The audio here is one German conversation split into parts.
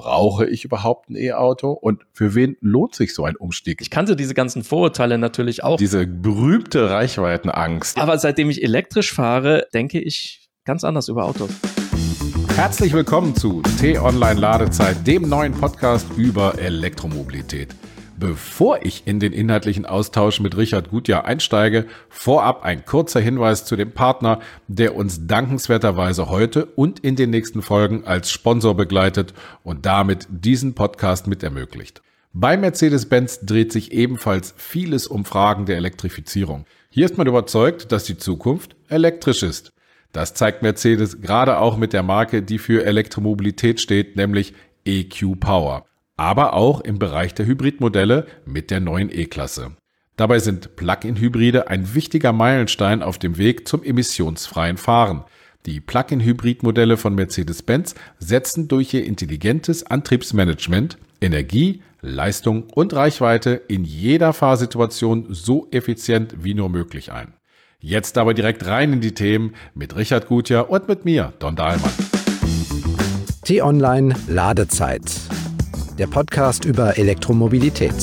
brauche ich überhaupt ein E-Auto und für wen lohnt sich so ein Umstieg? Ich kannte diese ganzen Vorurteile natürlich auch. Diese berühmte Reichweitenangst. Aber seitdem ich elektrisch fahre, denke ich ganz anders über Autos. Herzlich willkommen zu T-Online Ladezeit, dem neuen Podcast über Elektromobilität. Bevor ich in den inhaltlichen Austausch mit Richard Gutjahr einsteige, vorab ein kurzer Hinweis zu dem Partner, der uns dankenswerterweise heute und in den nächsten Folgen als Sponsor begleitet und damit diesen Podcast mit ermöglicht. Bei Mercedes-Benz dreht sich ebenfalls vieles um Fragen der Elektrifizierung. Hier ist man überzeugt, dass die Zukunft elektrisch ist. Das zeigt Mercedes gerade auch mit der Marke, die für Elektromobilität steht, nämlich EQ Power. Aber auch im Bereich der Hybridmodelle mit der neuen E-Klasse. Dabei sind Plug-in-Hybride ein wichtiger Meilenstein auf dem Weg zum emissionsfreien Fahren. Die Plug-in-Hybrid-Modelle von Mercedes-Benz setzen durch ihr intelligentes Antriebsmanagement Energie, Leistung und Reichweite in jeder Fahrsituation so effizient wie nur möglich ein. Jetzt aber direkt rein in die Themen mit Richard Gutjahr und mit mir, Don Dahlmann. T-Online Ladezeit. Der Podcast über Elektromobilität.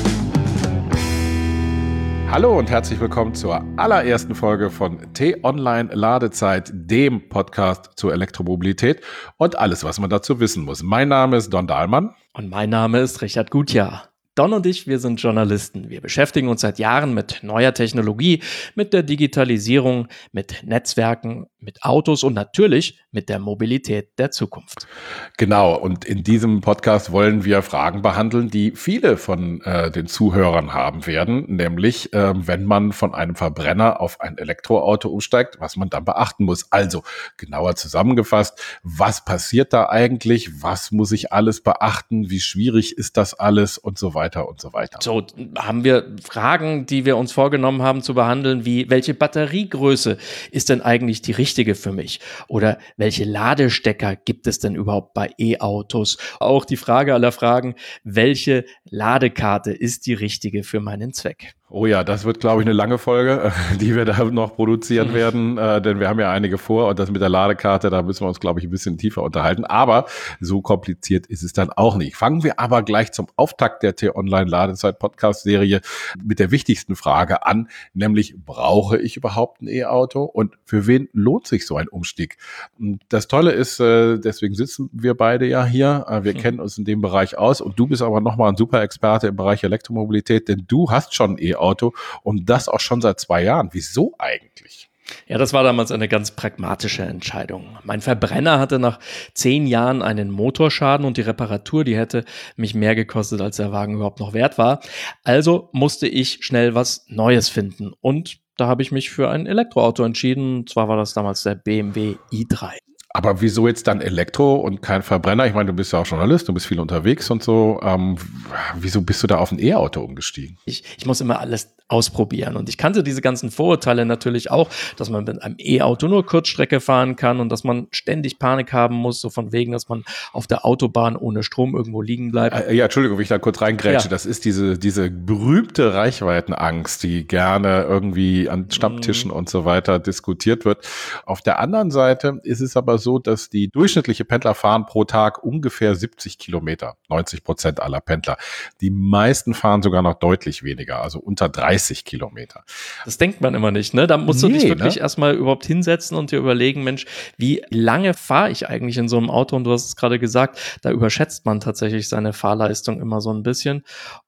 Hallo und herzlich willkommen zur allerersten Folge von T-Online Ladezeit, dem Podcast zur Elektromobilität und alles, was man dazu wissen muss. Mein Name ist Don Dahlmann. Und mein Name ist Richard Gutjahr. Don und ich, wir sind Journalisten. Wir beschäftigen uns seit Jahren mit neuer Technologie, mit der Digitalisierung, mit Netzwerken, mit Autos und natürlich mit der Mobilität der Zukunft. Genau, und in diesem Podcast wollen wir Fragen behandeln, die viele von den Zuhörern haben werden, nämlich wenn man von einem Verbrenner auf ein Elektroauto umsteigt, was man dann beachten muss. Also genauer zusammengefasst, was passiert da eigentlich, was muss ich alles beachten, wie schwierig ist das alles und so weiter und so weiter. So haben wir Fragen, die wir uns vorgenommen haben zu behandeln, wie welche Batteriegröße ist denn eigentlich die richtige für mich? Oder welche Ladestecker gibt es denn überhaupt bei E-Autos? Auch die Frage aller Fragen, welche Ladekarte ist die richtige für meinen Zweck? Oh ja, das wird, glaube ich, eine lange Folge, die wir da noch produzieren werden, denn wir haben ja einige vor und das mit der Ladekarte, da müssen wir uns, glaube ich, ein bisschen tiefer unterhalten, aber so kompliziert ist es dann auch nicht. Fangen wir aber gleich zum Auftakt der T-Online-Ladezeit-Podcast-Serie mit der wichtigsten Frage an, nämlich brauche ich überhaupt ein E-Auto und für wen lohnt sich so ein Umstieg? Und das Tolle ist, deswegen sitzen wir beide ja hier, wir kennen uns in dem Bereich aus und du bist aber nochmal ein super Experte im Bereich Elektromobilität, denn du hast schon ein E-Auto und das auch schon seit 2 Jahren. Wieso eigentlich? Ja, das war damals eine ganz pragmatische Entscheidung. Mein Verbrenner hatte nach 10 Jahren einen Motorschaden und die Reparatur, die hätte mich mehr gekostet, als der Wagen überhaupt noch wert war. Also musste ich schnell was Neues finden und da habe ich mich für ein Elektroauto entschieden. Und zwar war das damals der BMW i3. Aber wieso jetzt dann Elektro und kein Verbrenner? Ich meine, du bist ja auch Journalist, du bist viel unterwegs und so. Wieso bist du da auf ein E-Auto umgestiegen? Ich muss immer alles ausprobieren. Und ich kannte diese ganzen Vorurteile natürlich auch, dass man mit einem E-Auto nur Kurzstrecke fahren kann und dass man ständig Panik haben muss, so von wegen, dass man auf der Autobahn ohne Strom irgendwo liegen bleibt. Ja, Entschuldigung, wenn ich da kurz reingrätsche. Ja. Das ist diese berühmte Reichweitenangst, die gerne irgendwie an Stammtischen und so weiter diskutiert wird. Auf der anderen Seite ist es aber so, dass die durchschnittliche Pendler fahren pro Tag ungefähr 70 Kilometer, 90% aller Pendler. Die meisten fahren sogar noch deutlich weniger, also unter 30 Kilometer. Das denkt man immer nicht, ne? Da musst du dich wirklich erstmal überhaupt hinsetzen und dir überlegen, Mensch, wie lange fahre ich eigentlich in so einem Auto? Und du hast es gerade gesagt, da überschätzt man tatsächlich seine Fahrleistung immer so ein bisschen.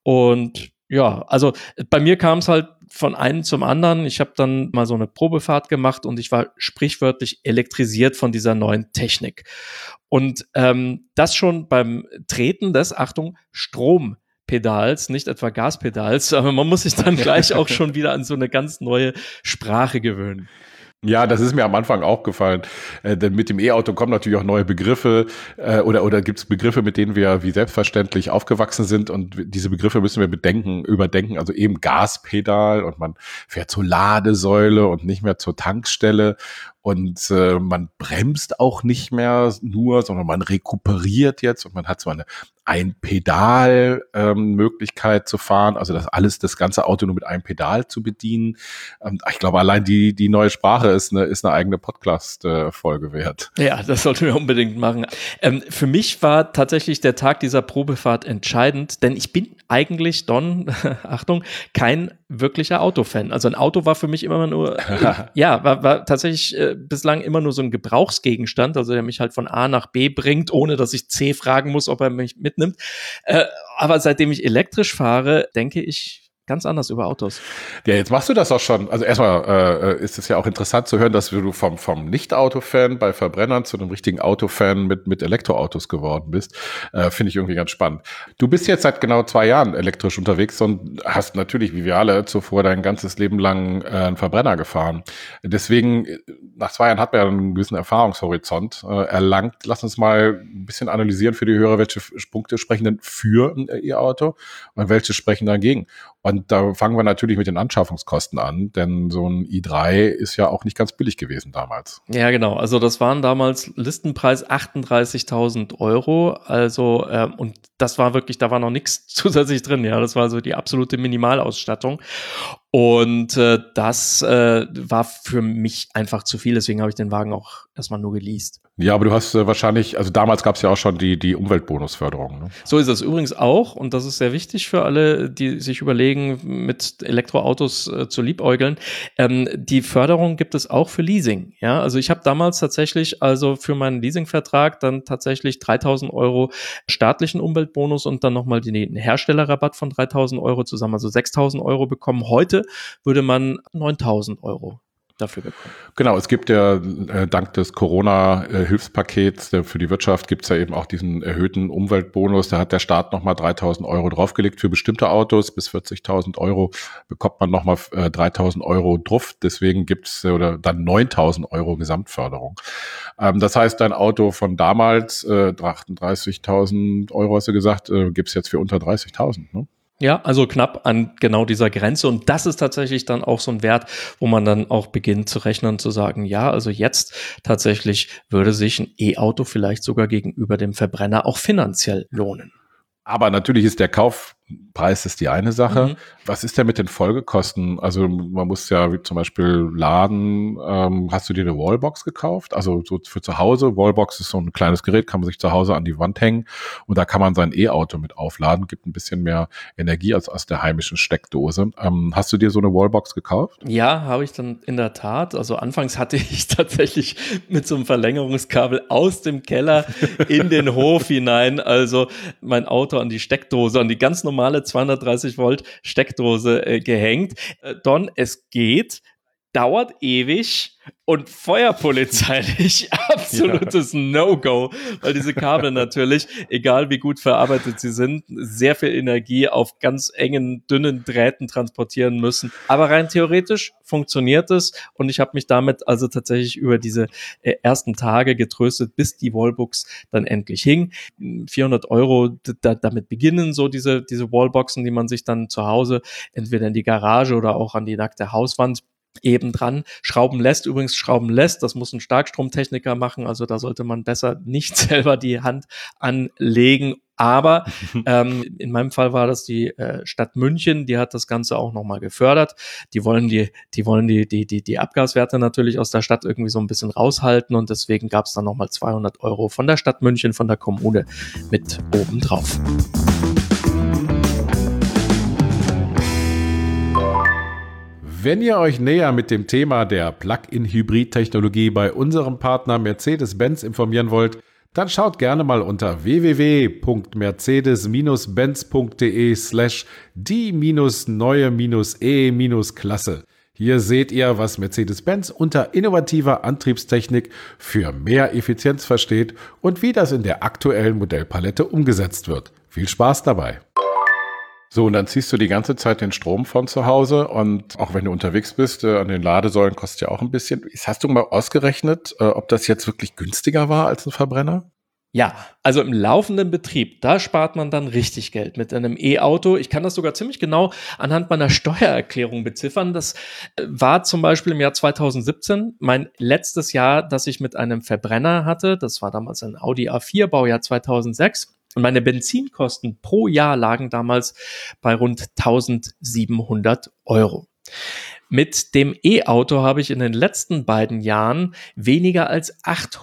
Und ja, also bei mir kam es halt von einem zum anderen. Ich habe dann mal so eine Probefahrt gemacht und ich war sprichwörtlich elektrisiert von dieser neuen Technik. Und das schon beim Treten des, Achtung, Strompedals, nicht etwa Gaspedals, aber man muss sich dann gleich auch schon wieder an so eine ganz neue Sprache gewöhnen. Ja, das ist mir am Anfang auch gefallen, denn mit dem E-Auto kommen natürlich auch neue Begriffe oder gibt es Begriffe, mit denen wir wie selbstverständlich aufgewachsen sind und diese Begriffe müssen wir überdenken, also eben Gaspedal und man fährt zur Ladesäule und nicht mehr zur Tankstelle und man bremst auch nicht mehr nur, sondern man rekuperiert jetzt und man hat so eine Ein-Pedal-Möglichkeit zu fahren, also das ganze Auto nur mit einem Pedal zu bedienen. Ich glaube, allein die neue Sprache ist eine eigene Podcast-Folge wert. Ja, das sollten wir unbedingt machen. Für mich war tatsächlich der Tag dieser Probefahrt entscheidend, denn ich bin eigentlich, Don, Achtung, kein wirklicher Autofan. Also ein Auto war für mich immer nur, war tatsächlich bislang immer nur so ein Gebrauchsgegenstand, also der mich halt von A nach B bringt, ohne dass ich C fragen muss, ob er mich mitnimmt. Aber seitdem ich elektrisch fahre, denke ich ganz anders über Autos. Ja, jetzt machst du das auch schon. Also erstmal ist es ja auch interessant zu hören, dass du vom Nicht-Auto-Fan bei Verbrennern zu einem richtigen Autofan mit Elektroautos geworden bist. Finde ich irgendwie ganz spannend. Du bist jetzt seit genau 2 Jahren elektrisch unterwegs und hast natürlich, wie wir alle, zuvor dein ganzes Leben lang einen Verbrenner gefahren. Deswegen, nach 2 Jahren hat man ja einen gewissen Erfahrungshorizont erlangt. Lass uns mal ein bisschen analysieren für die Hörer, welche Punkte sprechen denn für ein E-Auto und welche sprechen dagegen. Und da fangen wir natürlich mit den Anschaffungskosten an, denn so ein i3 ist ja auch nicht ganz billig gewesen damals. Ja, genau. Also das waren damals Listenpreis 38.000 €. Also und das war wirklich, da war noch nichts zusätzlich drin. Ja, das war so die absolute Minimalausstattung. Und das war für mich einfach zu viel. Deswegen habe ich den Wagen auch erstmal nur geleast. Ja, aber du hast wahrscheinlich, also damals gab es ja auch schon die Umweltbonusförderung. Ne? So ist es übrigens auch. Und das ist sehr wichtig für alle, die sich überlegen, mit Elektroautos zu liebäugeln. Die Förderung gibt es auch für Leasing. Ja, also ich habe damals tatsächlich also für meinen Leasingvertrag dann tatsächlich 3.000 € staatlichen Umweltbonus und dann nochmal den Herstellerrabatt von 3.000 € zusammen, also 6.000 € bekommen. Heute würde man 9.000 € dafür bekommen. Genau, es gibt ja dank des Corona-Hilfspakets für die Wirtschaft gibt es ja eben auch diesen erhöhten Umweltbonus. Da hat der Staat nochmal 3.000 € draufgelegt für bestimmte Autos. Bis 40.000 € bekommt man nochmal 3.000 € drauf. Deswegen gibt es oder dann 9.000 € Gesamtförderung. Das heißt, dein Auto von damals, 38.000 € hast du gesagt, gibt es jetzt für unter 30.000, ne? Ja, also knapp an genau dieser Grenze. Und das ist tatsächlich dann auch so ein Wert, wo man dann auch beginnt zu rechnen und zu sagen, ja, also jetzt tatsächlich würde sich ein E-Auto vielleicht sogar gegenüber dem Verbrenner auch finanziell lohnen. Aber natürlich ist der Kaufpreis ist die eine Sache. Mhm. Was ist denn mit den Folgekosten? Also man muss ja wie zum Beispiel laden. Hast du dir eine Wallbox gekauft? Also so für zu Hause. Wallbox ist so ein kleines Gerät, kann man sich zu Hause an die Wand hängen und da kann man sein E-Auto mit aufladen. Gibt ein bisschen mehr Energie als aus der heimischen Steckdose. Hast du dir so eine Wallbox gekauft? Ja, habe ich dann in der Tat. Also anfangs hatte ich tatsächlich mit so einem Verlängerungskabel aus dem Keller in den Hof hinein, also mein Auto an die Steckdose, an die ganz normale 230 Volt Steckdose gehängt. Don, es geht, dauert ewig und feuerpolizeilich absolutes No-Go, weil diese Kabel natürlich, egal wie gut verarbeitet sie sind, sehr viel Energie auf ganz engen, dünnen Drähten transportieren müssen. Aber rein theoretisch funktioniert es und ich habe mich damit also tatsächlich über diese ersten Tage getröstet, bis die Wallbox dann endlich hing. 400 € damit beginnen so diese Wallboxen, die man sich dann zu Hause entweder in die Garage oder auch an die nackte Hauswand eben dran schrauben lässt. Übrigens schrauben lässt, das muss ein Starkstromtechniker machen, also da sollte man besser nicht selber die Hand anlegen. Aber in meinem Fall war das die Stadt München, die hat das Ganze auch nochmal gefördert. Die wollen die Abgaswerte natürlich aus der Stadt irgendwie so ein bisschen raushalten und deswegen gab es dann nochmal 200 € von der Stadt München, von der Kommune mit oben drauf. Wenn ihr euch näher mit dem Thema der Plug-in-Hybrid-Technologie bei unserem Partner Mercedes-Benz informieren wollt, dann schaut gerne mal unter www.mercedes-benz.de/die-neue-E-Klasse. Hier seht ihr, was Mercedes-Benz unter innovativer Antriebstechnik für mehr Effizienz versteht und wie das in der aktuellen Modellpalette umgesetzt wird. Viel Spaß dabei! So, und dann ziehst du die ganze Zeit den Strom von zu Hause und auch wenn du unterwegs bist, an den Ladesäulen kostet ja auch ein bisschen. Hast du mal ausgerechnet, ob das jetzt wirklich günstiger war als ein Verbrenner? Ja, also im laufenden Betrieb, da spart man dann richtig Geld mit einem E-Auto. Ich kann das sogar ziemlich genau anhand meiner Steuererklärung beziffern. Das war zum Beispiel im Jahr 2017 mein letztes Jahr, das ich mit einem Verbrenner hatte. Das war damals ein Audi A4, Baujahr 2006. Und meine Benzinkosten pro Jahr lagen damals bei rund 1.700 €. Mit dem E-Auto habe ich in den letzten beiden Jahren weniger als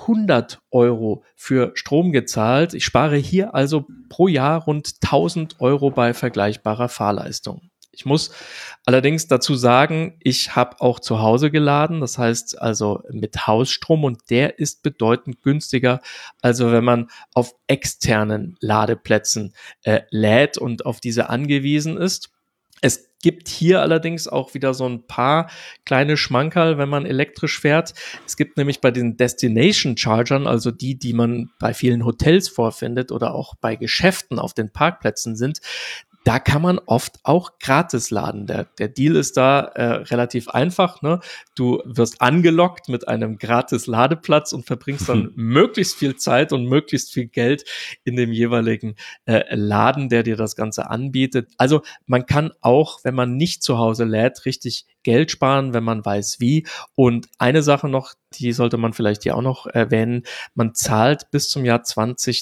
800 € für Strom gezahlt. Ich spare hier also pro Jahr rund 1.000 € bei vergleichbarer Fahrleistung. Ich muss allerdings dazu sagen, ich habe auch zu Hause geladen, das heißt also mit Hausstrom, und der ist bedeutend günstiger, also wenn man auf externen Ladeplätzen lädt und auf diese angewiesen ist. Es gibt hier allerdings auch wieder so ein paar kleine Schmankerl, wenn man elektrisch fährt. Es gibt nämlich bei den Destination Chargern, also die man bei vielen Hotels vorfindet oder auch bei Geschäften auf den Parkplätzen sind, da kann man oft auch gratis laden. Der Deal ist da relativ einfach, ne? Du wirst angelockt mit einem gratis Ladeplatz und verbringst dann möglichst viel Zeit und möglichst viel Geld in dem jeweiligen Laden, der dir das Ganze anbietet. Also man kann auch, wenn man nicht zu Hause lädt, richtig Geld sparen, wenn man weiß wie. Und eine Sache noch, die sollte man vielleicht hier auch noch erwähnen: Man zahlt bis zum Jahr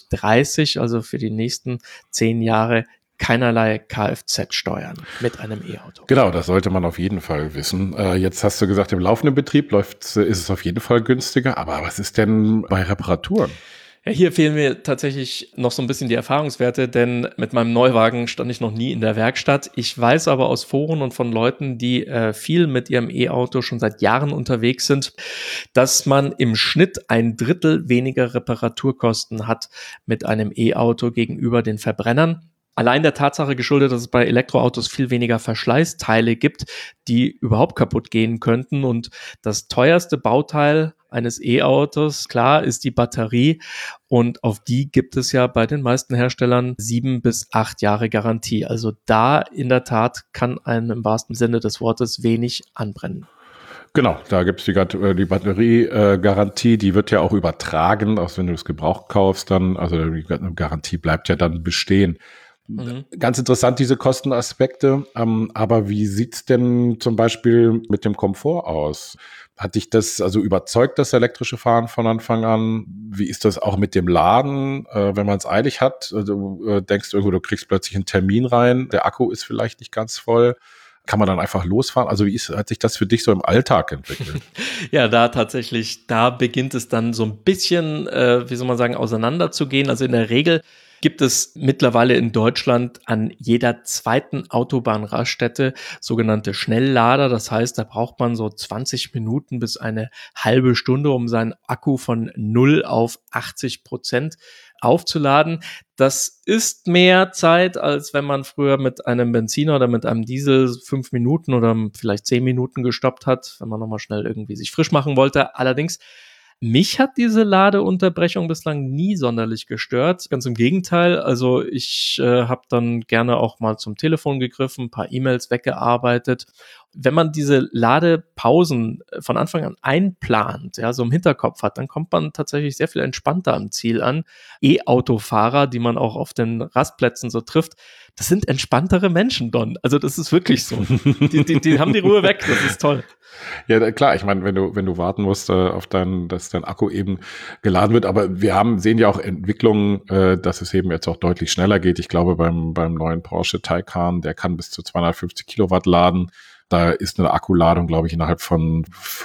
2030, also für die nächsten 10 Jahre, keinerlei Kfz-Steuern mit einem E-Auto. Genau, das sollte man auf jeden Fall wissen. Jetzt hast du gesagt, im laufenden Betrieb ist es auf jeden Fall günstiger. Aber was ist denn bei Reparaturen? Ja, hier fehlen mir tatsächlich noch so ein bisschen die Erfahrungswerte, denn mit meinem Neuwagen stand ich noch nie in der Werkstatt. Ich weiß aber aus Foren und von Leuten, die viel mit ihrem E-Auto schon seit Jahren unterwegs sind, dass man im Schnitt 1/3 weniger Reparaturkosten hat mit einem E-Auto gegenüber den Verbrennern. Allein der Tatsache geschuldet, dass es bei Elektroautos viel weniger Verschleißteile gibt, die überhaupt kaputt gehen könnten. Und das teuerste Bauteil eines E-Autos, klar, ist die Batterie. Und auf die gibt es ja bei den meisten Herstellern 7 bis 8 Jahre Garantie. Also da in der Tat kann einem im wahrsten Sinne des Wortes wenig anbrennen. Genau, da gibt es die Batteriegarantie, die wird ja auch übertragen, auch wenn du es gebraucht kaufst dann. Also die Garantie bleibt ja dann bestehen. Ganz interessant, diese Kostenaspekte. Aber wie sieht's denn zum Beispiel mit dem Komfort aus? Hat dich das also überzeugt, das elektrische Fahren von Anfang an? Wie ist das auch mit dem Laden, wenn man es eilig hat? Du denkst irgendwo, du kriegst plötzlich einen Termin rein, der Akku ist vielleicht nicht ganz voll. Kann man dann einfach losfahren? Also hat sich das für dich so im Alltag entwickelt? Ja, da beginnt es dann so ein bisschen, wie soll man sagen, auseinanderzugehen. Also in der Regel gibt es mittlerweile in Deutschland an jeder zweiten Autobahnraststätte sogenannte Schnelllader. Das heißt, da braucht man so 20 Minuten bis eine halbe Stunde, um seinen Akku von 0 auf 80% aufzuladen. Das ist mehr Zeit, als wenn man früher mit einem Benziner oder mit einem Diesel 5 Minuten oder vielleicht 10 Minuten gestoppt hat, wenn man nochmal schnell irgendwie sich frisch machen wollte. Allerdings, mich hat diese Ladeunterbrechung bislang nie sonderlich gestört. Ganz im Gegenteil. Also ich habe dann gerne auch mal zum Telefon gegriffen, ein paar E-Mails weggearbeitet. Wenn man diese Ladepausen von Anfang an einplant, ja, so im Hinterkopf hat, dann kommt man tatsächlich sehr viel entspannter am Ziel an. E-Autofahrer, die man auch auf den Rastplätzen so trifft, das sind entspanntere Menschen, Don. Also das ist wirklich so. Die haben die Ruhe weg, das ist toll. Ja, klar, ich meine, wenn du warten musst auf dass dein Akku eben geladen wird, aber wir sehen ja auch Entwicklungen, dass es eben jetzt auch deutlich schneller geht. Ich glaube, beim neuen Porsche Taycan, der kann bis zu 250 Kilowatt laden. Da ist eine Akkuladung, glaube ich, innerhalb von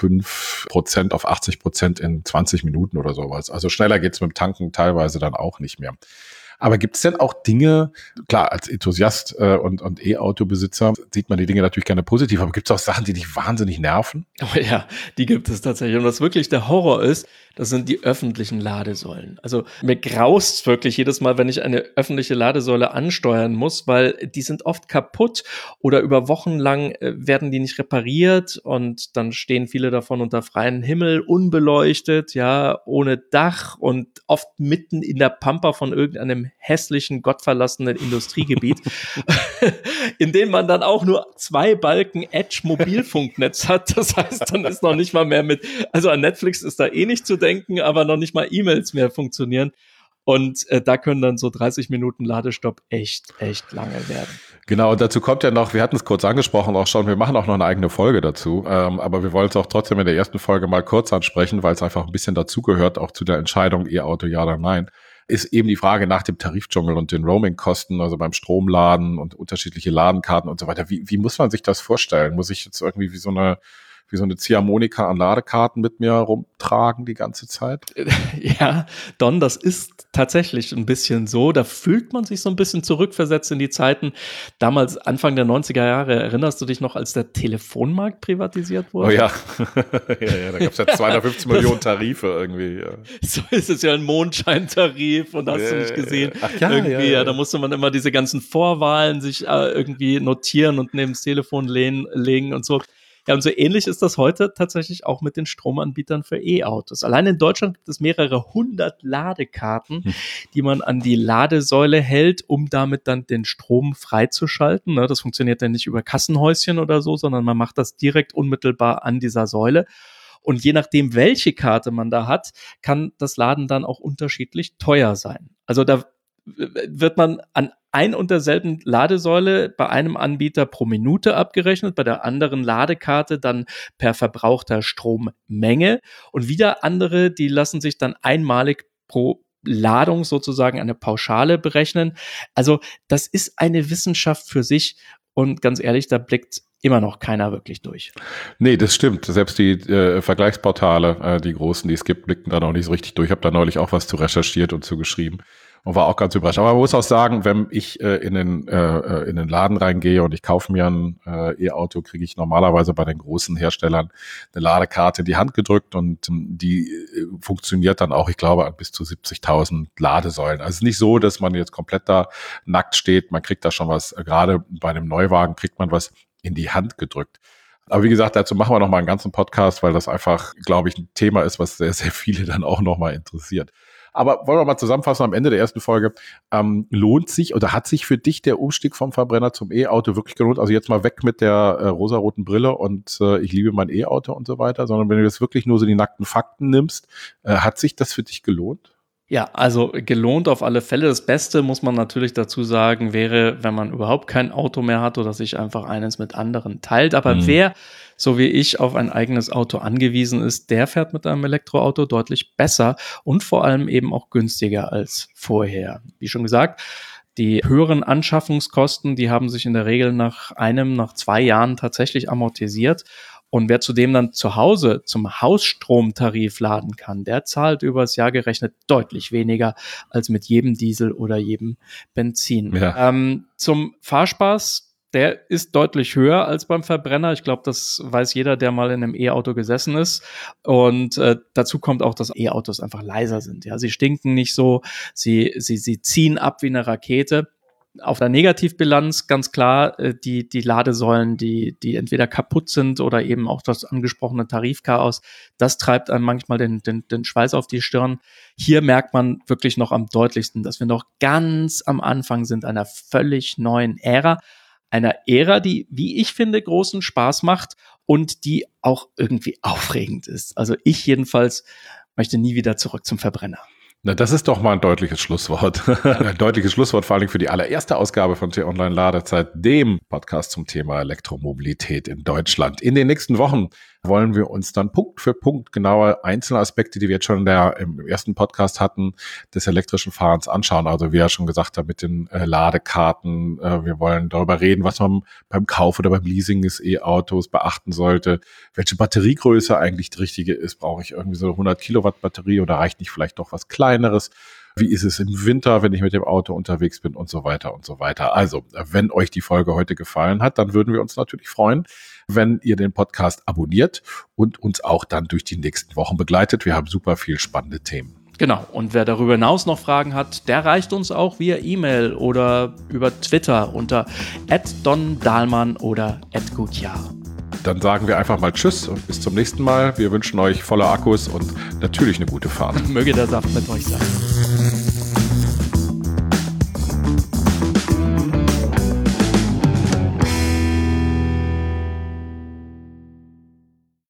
5% auf 80% in 20 Minuten oder sowas. Also schneller geht's mit dem Tanken teilweise dann auch nicht mehr. Aber gibt es denn auch Dinge, klar, als Enthusiast und E-Auto-Besitzer sieht man die Dinge natürlich gerne positiv, aber gibt es auch Sachen, die dich wahnsinnig nerven? Oh ja, die gibt es tatsächlich. Und was wirklich der Horror ist, das sind die öffentlichen Ladesäulen. Also mir graust wirklich jedes Mal, wenn ich eine öffentliche Ladesäule ansteuern muss, weil die sind oft kaputt oder über Wochen lang werden die nicht repariert und dann stehen viele davon unter freiem Himmel, unbeleuchtet, ja, ohne Dach und oft mitten in der Pampa von irgendeinem hässlichen, gottverlassenen Industriegebiet, in dem man dann auch nur 2 Balken Edge-Mobilfunknetz hat. Das heißt, dann ist noch nicht mal mehr also an Netflix ist da eh nicht zu denken, aber noch nicht mal E-Mails mehr funktionieren. Und da können dann so 30 Minuten Ladestopp echt lange werden. Genau, und dazu kommt ja noch, wir hatten es kurz angesprochen auch schon, wir machen auch noch eine eigene Folge dazu, aber wir wollen es auch trotzdem in der ersten Folge mal kurz ansprechen, weil es einfach ein bisschen dazugehört, auch zu der Entscheidung E-Auto ja oder nein, ist eben die Frage nach dem Tarifdschungel und den Roaming-Kosten, also beim Stromladen und unterschiedliche Ladenkarten und so weiter. Wie muss man sich das vorstellen? Muss ich jetzt irgendwie wie so eine Ziehharmonika an Ladekarten mit mir rumtragen die ganze Zeit? Ja, Don, das ist tatsächlich ein bisschen so. Da fühlt man sich so ein bisschen zurückversetzt in die Zeiten. Damals, Anfang der 90er Jahre, erinnerst du dich noch, als der Telefonmarkt privatisiert wurde? Oh ja, da gab es ja 250 Millionen Tarife irgendwie. Ja. So ist es ja, ein Mondscheintarif und hast du nicht gesehen. Ach ja, ja, da musste man immer diese ganzen Vorwahlen sich irgendwie notieren und neben das Telefon legen und so. Ja, und so ähnlich ist das heute tatsächlich auch mit den Stromanbietern für E-Autos. Allein in Deutschland gibt es mehrere 100 Ladekarten, die man an die Ladesäule hält, um damit dann den Strom freizuschalten. Das funktioniert dann nicht über Kassenhäuschen oder so, sondern man macht das direkt unmittelbar an dieser Säule. Und je nachdem, welche Karte man da hat, kann das Laden dann auch unterschiedlich teuer sein. Also da wird man an ein und derselben Ladesäule bei einem Anbieter pro Minute abgerechnet, bei der anderen Ladekarte dann per verbrauchter Strommenge und wieder andere, die lassen sich dann einmalig pro Ladung sozusagen eine Pauschale berechnen. Also das ist eine Wissenschaft für sich und ganz ehrlich, da blickt immer noch keiner wirklich durch. Nee, das stimmt. Selbst die Vergleichsportale, die großen, die es gibt, blicken da noch nicht so richtig durch. Ich habe da neulich auch was zu recherchiert und zu geschrieben. Und war auch ganz überrascht. Aber man muss auch sagen, wenn ich in den Laden reingehe und ich kaufe mir ein E-Auto, kriege ich normalerweise bei den großen Herstellern eine Ladekarte in die Hand gedrückt und die funktioniert dann auch, ich glaube, an bis zu 70.000 Ladesäulen. Also es ist nicht so, dass man jetzt komplett da nackt steht. Man kriegt da schon was, gerade bei einem Neuwagen kriegt man was in die Hand gedrückt. Aber wie gesagt, dazu machen wir noch mal einen ganzen Podcast, weil das einfach, glaube ich, ein Thema ist, was sehr, sehr viele dann auch noch mal interessiert. Aber wollen wir mal zusammenfassen am Ende der ersten Folge. Lohnt sich oder hat sich für dich der Umstieg vom Verbrenner zum E-Auto wirklich gelohnt? Also jetzt mal weg mit der rosaroten Brille und ich liebe mein E-Auto und so weiter, sondern wenn du jetzt wirklich nur so die nackten Fakten nimmst, hat sich das für dich gelohnt? Ja, also gelohnt auf alle Fälle. Das Beste, muss man natürlich dazu sagen, wäre, wenn man überhaupt kein Auto mehr hat oder sich einfach eines mit anderen teilt. Aber wer, so wie ich, auf ein eigenes Auto angewiesen ist, der fährt mit einem Elektroauto deutlich besser und vor allem eben auch günstiger als vorher. Wie schon gesagt, die höheren Anschaffungskosten, die haben sich in der Regel nach 2 Jahren tatsächlich amortisiert. Und wer zudem dann zu Hause zum Hausstromtarif laden kann, der zahlt übers Jahr gerechnet deutlich weniger als mit jedem Diesel oder jedem Benzin. Ja. Zum Fahrspaß, der ist deutlich höher als beim Verbrenner. Ich glaube, das weiß jeder, der mal in einem E-Auto gesessen ist. Und dazu kommt auch, dass E-Autos einfach leiser sind. Ja, sie stinken nicht so, sie ziehen ab wie eine Rakete. Auf der Negativbilanz ganz klar die Ladesäulen, die entweder kaputt sind oder eben auch das angesprochene Tarifchaos. Das treibt einem manchmal den Schweiß auf die Stirn. Hier merkt man wirklich noch am deutlichsten, dass wir noch ganz am Anfang sind einer völlig neuen Ära. Einer Ära, die, wie ich finde, großen Spaß macht und die auch irgendwie aufregend ist. Also ich jedenfalls möchte nie wieder zurück zum Verbrenner. Na, das ist doch mal ein deutliches Schlusswort. Ein deutliches Schlusswort vor allem für die allererste Ausgabe von T-Online Ladezeit, dem Podcast zum Thema Elektromobilität in Deutschland. In den nächsten Wochen wollen wir uns dann Punkt für Punkt genaue einzelne Aspekte, die wir jetzt schon im ersten Podcast hatten, des elektrischen Fahrens anschauen. Also wie er schon gesagt hat, mit den Ladekarten. Wir wollen darüber reden, was man beim Kauf oder beim Leasing des E-Autos beachten sollte. Welche Batteriegröße eigentlich die richtige ist. Brauche ich irgendwie so eine 100 Kilowatt Batterie oder reicht nicht vielleicht doch was Kleineres? Wie ist es im Winter, wenn ich mit dem Auto unterwegs bin und so weiter und so weiter. Also, wenn euch die Folge heute gefallen hat, dann würden wir uns natürlich freuen, wenn ihr den Podcast abonniert und uns auch dann durch die nächsten Wochen begleitet. Wir haben super viel spannende Themen. Genau, und wer darüber hinaus noch Fragen hat, der reicht uns auch via E-Mail oder über Twitter unter @dondahlmann oder @gutjahr. Dann sagen wir einfach mal Tschüss und bis zum nächsten Mal. Wir wünschen euch volle Akkus und natürlich eine gute Fahrt. Möge der Saft mit euch sein.